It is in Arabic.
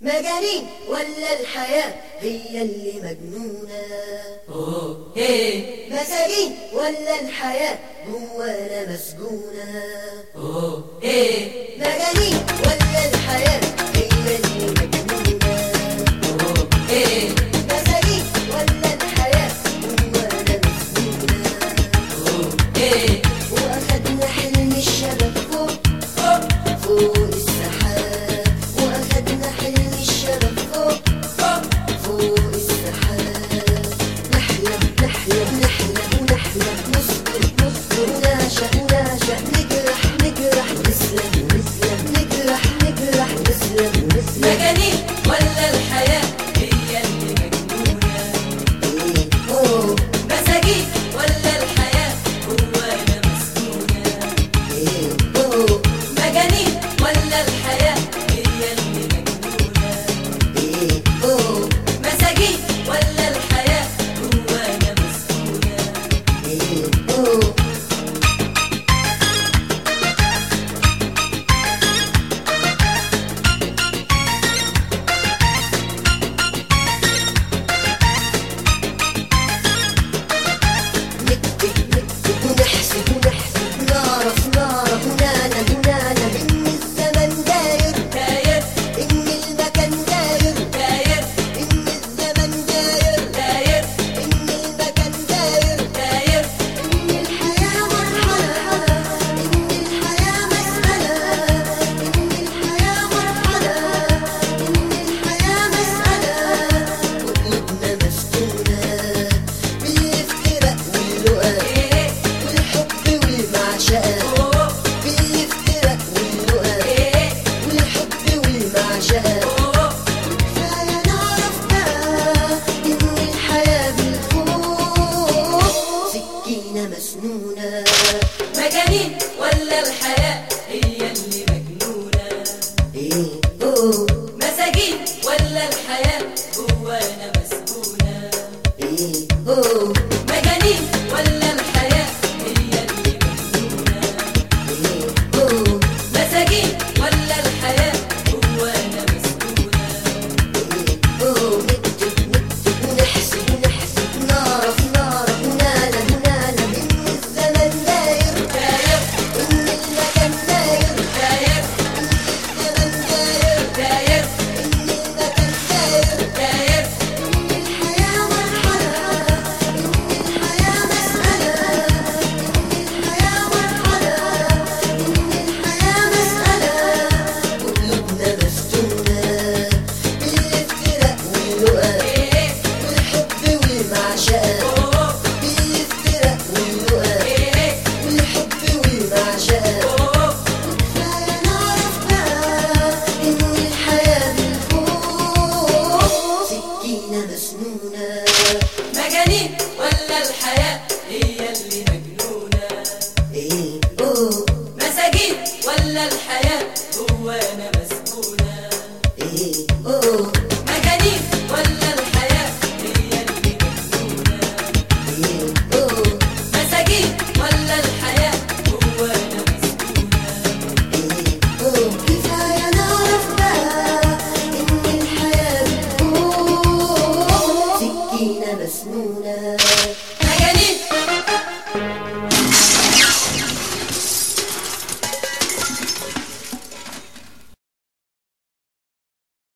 مجانين ولا الحياة هي اللي مجنونة؟ مساجين ولا الحياة جوانا مسجونة؟ مجانين ولا الحياة هي اللي مجنونة؟ مساجين ولا الحياة جوانا مسجونة؟ وأخدنا حلم الشباب فوق السحاب، وأخدنا حلم الشباب فوق السحاب. نحلم نحلم نحلم ونحلم، نصبر نصبر ونعشق نعشق، نجرح نجرح نسلم نسلم، نجرح نجرح نسلم نسلم. مجانين ولا الحياة هي اللي مجنونة؟ مساجين ولا الحياة جوانا مسجونة؟ مجانين ولا الحياة هي اللي مجنونة؟ مساجين ولا الحياة جوانا مسجونة؟ نكتب نكتب ونحسب ونحسب، نعرف نعرف ونعلم ونعلم إن الزمن داير داير إن المكان داير داير إن الزمن داير داير إن المكان داير داير إن الحياة مرحلة إن الحياة مسألة إن الحياة مرحلة إن الحياة مسألة. وقلوبنا مسكونة بالافتراء واللقاء والحب والمعشقة، بالافتراء واللقاء والحب والمعشقة. كفاية نعرف بقى إن الحياة بالخوف سكينة مسنونة. مجانين ولا الحياة هي اللي مجنونة؟ مساجين ولا الحياة جوانا مسجونة؟ مجانين ولا الحياة هي اللي مجنونة؟ مساجين ولا الحياة جوانا مسجونة؟ نكتب نكتب ونحسب ونحسب، نعرف نعرف ونعلم ونعلم إن الزمن داير داير إن المكان داير داير الزمن داير داير إن المكان داير داير إن الحياة مرحلة إن الحياة مسألة إن الحياة مرحلة إن الحياة مسألة. وقلوبنا مفتونة بالافتراء واللقاء والحب والمعشقة، بالافتراء واللقاء والحب والمعشقة. كفاية نعرف بقى إن الحياة بالخوف سكينة مسنونة. مجانين ولا الحياة هي اللي مجنونة؟ مساجين ولا الحياة